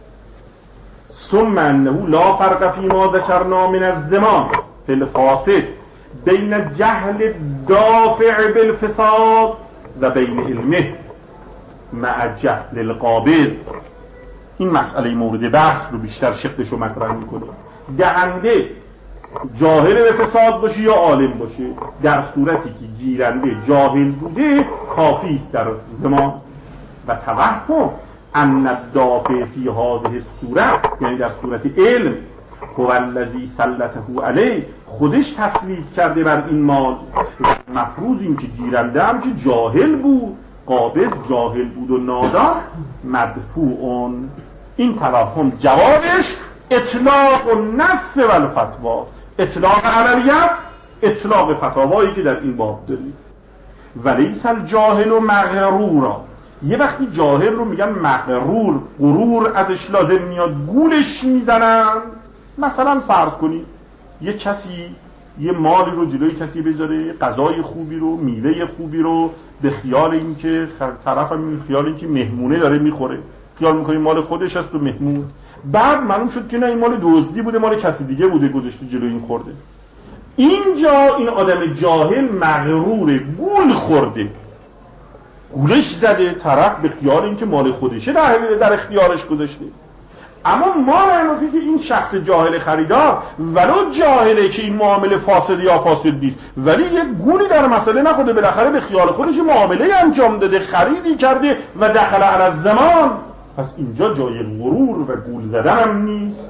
ثم انه لا فرق فی ما ذکرنا من الزمان فی الفاسد بین جهل دافع بالفساد و بین علمه مع جهل القابض. این مسئله مورد بحث رو بیشتر شقش رو مطرح میکنه. دهنده جاهل به فساد باشه یا عالم باشه، در صورتی که گیرنده جاهل بوده کافی است در زمان. و توهم ان الدافع فی هذه الصورت، یعنی در صورت علم، هو الذی سلطه علیه، خودش تسلیط کرده بر این مال. مفروض این که گیرنده هم که جاهل بود، قابض جاهل بود و نادان، مدفوعون. این توهم جوابش اطلاق و نص و الفتوا، اطلاق عملیت، اطلاق فتاوایی که در این باب داریم. ولیس الجاهل و مغرورا، یه وقتی جاهل رو میگن مغرور، غرور ازش لازم میاد، گولش میزنن. مثلا فرض کنید یه کسی یه مالی رو جلوی کسی بذاره، غذای خوبی رو، میوه خوبی رو، به خیال اینکه طرف هم خیال اینکه مهمونه داره میخوره، خیال میکنه مال خودش است و مهمون. بعد معلوم شد که نه، این مال دزدی بوده، مال کسی دیگه بوده، گذاشته جلوی این خورده. اینجا این آدم جاهل مغروره، گول خورده، گولش زده، طرف به خیال اینکه مال خودشه در اختیارش گذاشته. اما ما نمی‌دونیم که این شخص جاهل خریدار ولو جاهله که این معامله فاسد یا فاسد نیست، ولی یک گولی در مسئله نخورده، بالاخره به خیال خودش معامله انجام داده، خریدی کرده و دخل علی الزمان. پس اینجا جای غرور و گول زدن هم نیست.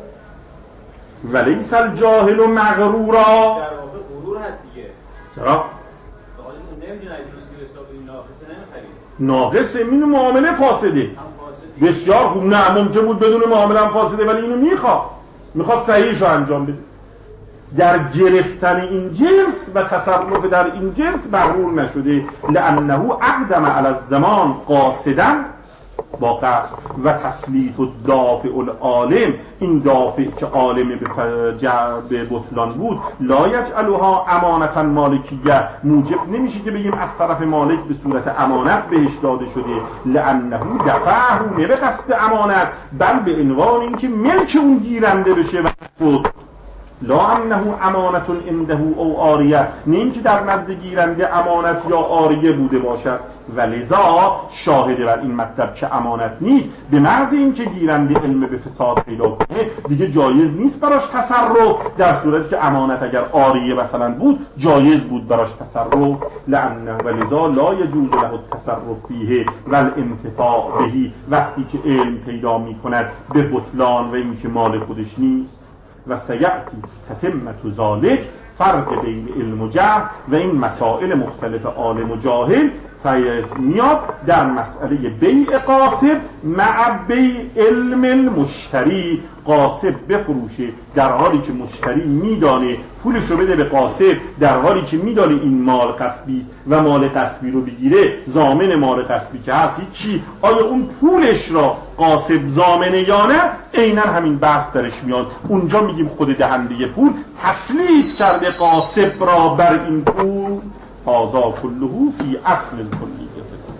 ولیس الجاهل مغرورا، در واقع غرور هست دیگه. چرا؟ نمیدونه اگه چیزی حساب این ناقصه نمیخرید. ناقصه، این معامله فاسده. بسیار خوب، نه ممکن بود بدون معامله هم فاسده، ولی اینو میخواد صحیحشو انجام بده. در گرفتن این جنس و تصرف در این جنس مغرور نشده، لانه اقدم علی الزمان قاصدا، با قصد، و تسلیط و دافع العالم، این دافع که عالم به بطلان بود، لا یجعلها امانتا مالکیه، موجب نمیشه که بگیم از طرف مالک به صورت امانت بهش داده شده، لانه دفعه، نه به قصد امانت، بل به عنوان این که ملک اون گیرنده بشه و خود، لا انه امانت عنده او عاریه، نه اینکه در نزد گیرنده امانت یا عاریه بوده باشد. ولذا شاهد بر این مطلب که امانت نیست، به محض اینکه گیرنده علم به فساد پیدا کنه دیگه جایز نیست براش تصرف، در صورتی که امانت اگر عاریه مثلا بود جایز بود براش تصرف. لانه ولذا لا یجوز له التصرف فیه والانتفاع به، وقتی که علم پیدا میکند به بطلان و اینکه مال خودش نیست. و سیأتی تتمة ذالک، فرق بین علم و جهل و این مسائل مختلف عالم و جاهل میاد در مسئله بیع قاصب مع بیع علم المشتری. قاصب بفروشه در حالی که مشتری میدانه پولش رو بده به قاصب، در حالی که میدانه این مال غصبی است و مال غصبی رو بگیره ضامن مال غصبی که هست چی، آیا اون پولش را قاصب ضامنه یا نه؟ عیناً همین بحث درش میاد. اونجا میگیم خود دهنده پول تسلیط کرده قاصب را بر این پول، هذا كله فی اصل الکلیه.